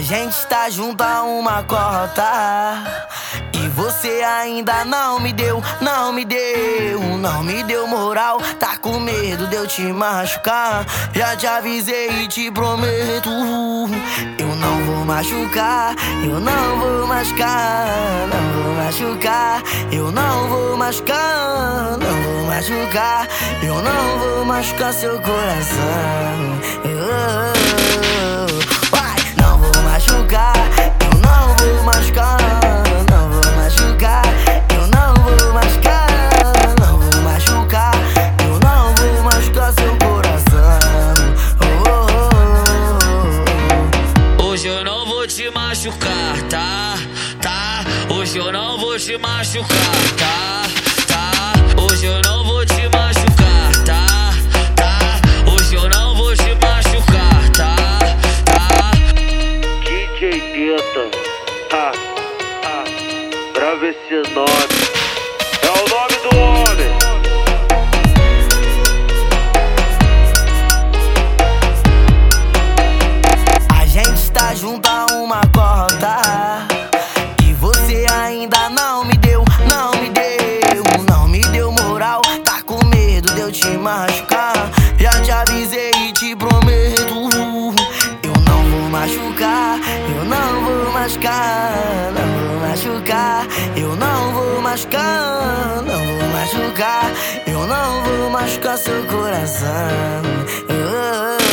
gente tá junto a uma cota e você ainda não me deu moral. Tá com medo de eu te machucar? Já te avisei e te prometo, eu não vou machucar, eu não vou machucar, não vou machucar, eu não vou machucar, não vou machucar, eu não vou machucar seu coração. Vai, não vou machucar, eu não vou machucar, não vou machucar, eu não vou machucar, não vou machucar, eu não vou machucar seu coração. Hoje eu não vou te machucar, tá? Hoje eu não vou te machucar, tá? Hoje eu não vou te machucar, tá? Hoje eu não vou te machucar, tá? DJ Guetta, grava esse nome, é o nome do homem. A gente tá junto a uma cota e você ainda não me deu moral. Tá com medo de eu te machucar? Já te avisei e te prometo, eu não vou machucar, eu não vou machucar, não vou machucar, eu não vou machucar, não vou machucar, eu não vou machucar seu coração.